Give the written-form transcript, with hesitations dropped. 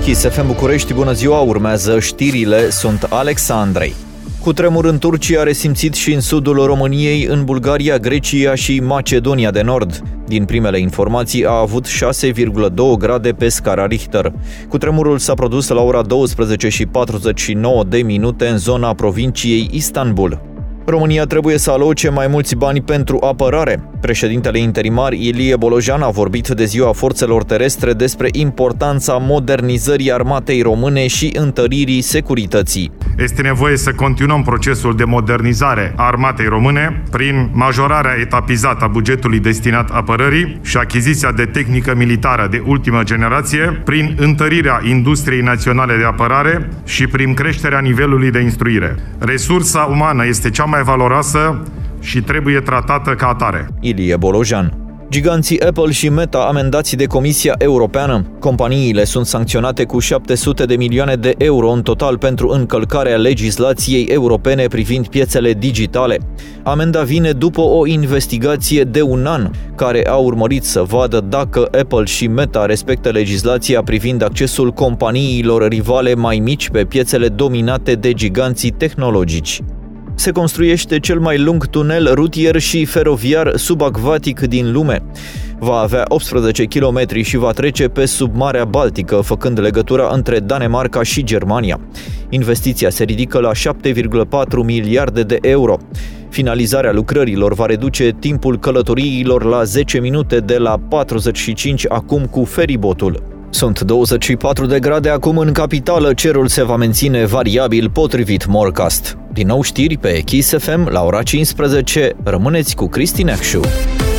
Kiss FM București, bună ziua, urmează știrile, sunt Alexandrei. Cutremur în Turcia a resimțit și în sudul României, în Bulgaria, Grecia și Macedonia de Nord. Din primele informații a avut 6,2 grade pe scara Richter. Cutremurul s-a produs la ora 12:49 în zona provinciei Istanbul. România trebuie să aloce mai mulți bani pentru apărare. Președintele interimar Ilie Bolojan a vorbit de Ziua Forțelor Terestre despre importanța modernizării armatei române și întăririi securității. Este nevoie să continuăm procesul de modernizare a armatei române prin majorarea etapizată a bugetului destinat apărării și achiziția de tehnică militară de ultimă generație, prin întărirea industriei naționale de apărare și prin creșterea nivelului de instruire. Resursa umană este cea mai valoroasă și trebuie tratată ca atare. Ilie Bolojan. Giganții Apple și Meta amendați de Comisia Europeană. Companiile sunt sancționate cu 700 de milioane de euro în total pentru încălcarea legislației europene privind piețele digitale. Amenda vine după o investigație de un an, care a urmărit să vadă dacă Apple și Meta respectă legislația privind accesul companiilor rivale mai mici pe piețele dominate de giganții tehnologici. Se construiește cel mai lung tunel rutier și feroviar subacvatic din lume. Va avea 18 km și va trece pe sub Marea Baltică, făcând legătura între Danemarca și Germania. Investiția se ridică la 7,4 miliarde de euro. Finalizarea lucrărilor va reduce timpul călătoriilor la 10 minute de la 45 acum cu feribotul. Sunt 24 de grade acum în capitală, cerul se va menține variabil potrivit Morecast. Din nou știri pe Kiss FM la ora 15, rămâneți cu Cristi Neacșu.